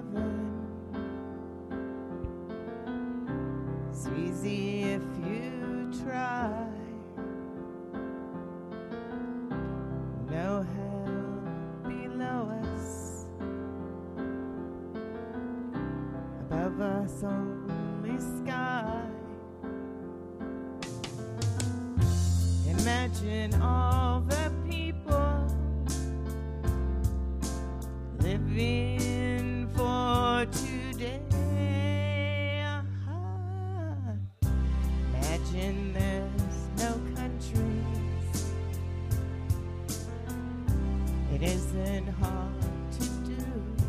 heaven. It's easy if you try. No hell below us, above us only sky. Imagine all the people living for today. Imagine there's no countries. It isn't hard to do.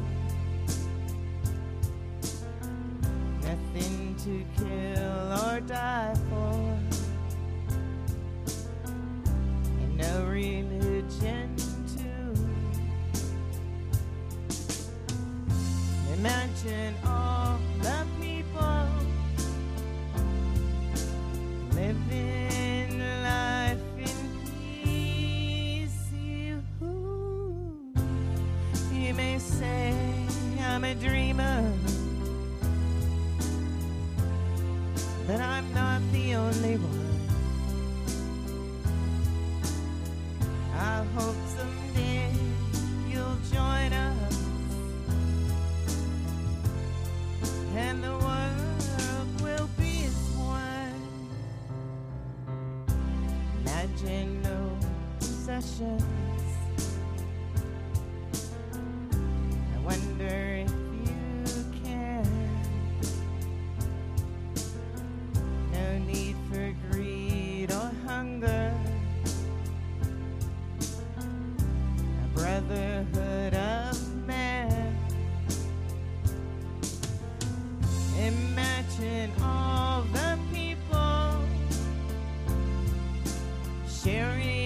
Nothing to kill or die for. And no religion too. Imagine all the people living life in peace. You may say I'm a dreamer, but I'm not the only one. I hope someday you'll join us, and the world will be as one. Imagine no possessions. I wonder if you can. No need for greed or hunger. A brotherhood of man. Imagine all the people sharing